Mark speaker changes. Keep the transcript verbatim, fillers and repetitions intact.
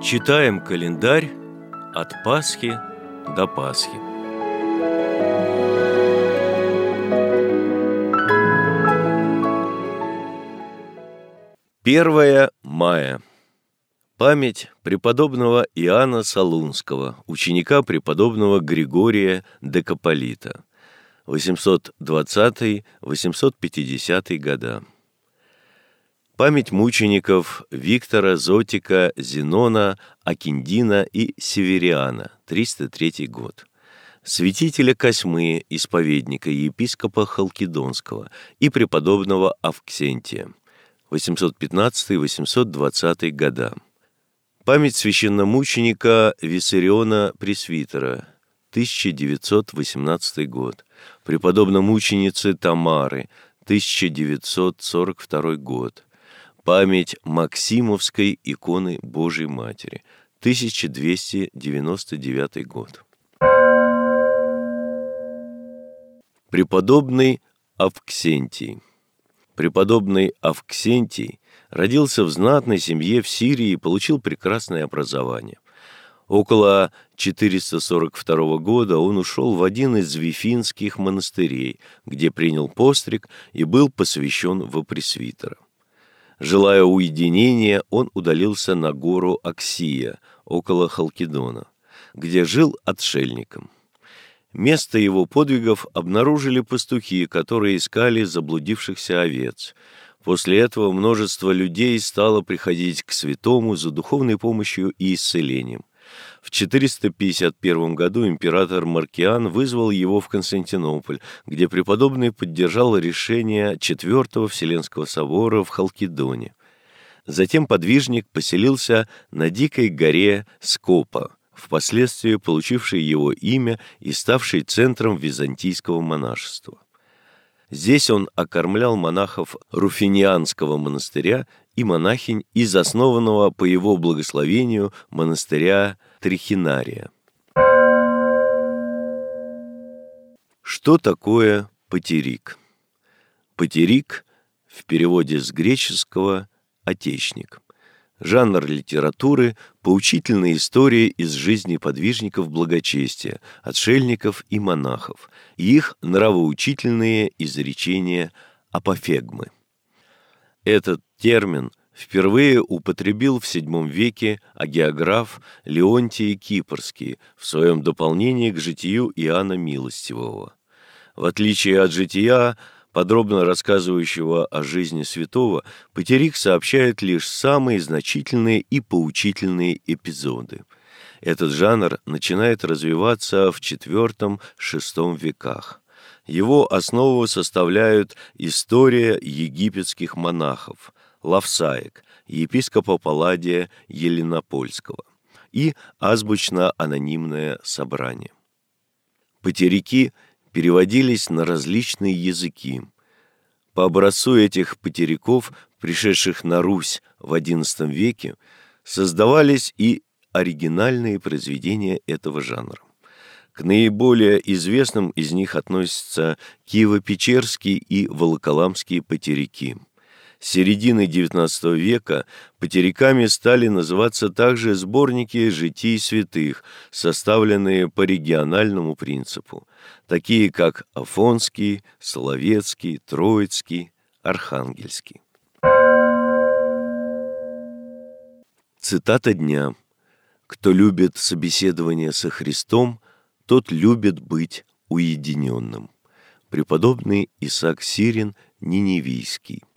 Speaker 1: Читаем календарь от Пасхи до Пасхи. Первое мая. Память преподобного Иоанна Солунского, ученика преподобного Григория Декаполита, восемьсот двадцатый — восемьсот пятидесятый года. Память мучеников Виктора, Зотика, Зенона, Акиндина и Севериана, триста третий год. Святителя Косьмы, исповедника епископа Халкидонского и преподобного Авксентия, восемьсот пятнадцатый — восемьсот двадцатый года. Память священномученика Виссариона Пресвитера, тысяча девятьсот восемнадцатый год. Преподобномученицы Тамары, тысяча девятьсот сорок второй год. Память Максимовской иконы Божией Матери, тысяча двести девяносто девятый год. Преподобный Авксентий. Преподобный Авксентий родился в знатной семье в Сирии и получил прекрасное образование. Около четыреста сорок второго года он ушел в один из вифинских монастырей, где принял постриг и был посвящен во пресвитера. Желая уединения, он удалился на гору Аксия, около Халкидона, где жил отшельником. Место его подвигов обнаружили пастухи, которые искали заблудившихся овец. После этого множество людей стало приходить к святому за духовной помощью и исцелением. В четыреста пятьдесят первом году император Маркиан вызвал его в Константинополь, где преподобный поддержал решение Четвертого Вселенского собора в Халкидоне. Затем подвижник поселился на дикой горе Скопа, впоследствии получившей его имя и ставшей центром византийского монашества. Здесь он окормлял монахов Руфинианского монастыря и монахинь из основанного по его благословению монастыря Трихинария. Что такое патерик? Патерик в переводе с греческого «отечник». Жанр литературы – поучительные истории из жизни подвижников благочестия, отшельников и монахов, и их нравоучительные изречения апофегмы. Этот термин впервые употребил в седьмом веке агеограф Леонтий Кипрский в своем дополнении к житию Иоанна Милостивого. В отличие от жития, подробно рассказывающего о жизни святого, патерик сообщает лишь самые значительные и поучительные эпизоды. Этот жанр начинает развиваться в четвёртом-шестом веках. Его основу составляют история египетских монахов, лавсаек, епископа Палладия Еленопольского и азбучно-анонимное собрание. Патерики переводились на различные языки. По образцу этих патериков, пришедших на Русь в одиннадцатом веке, создавались и оригинальные произведения этого жанра. К наиболее известным из них относятся Киево-Печерские и Волоколамские патерики. С середины девятнадцатого века патериками стали называться также сборники житий святых, составленные по региональному принципу, такие как Афонский, Соловецкий, Троицкий, Архангельский. Цитата дня. «Кто любит собеседование со Христом, тот любит быть уединенным». Преподобный Исаак Сирин, Ниневийский.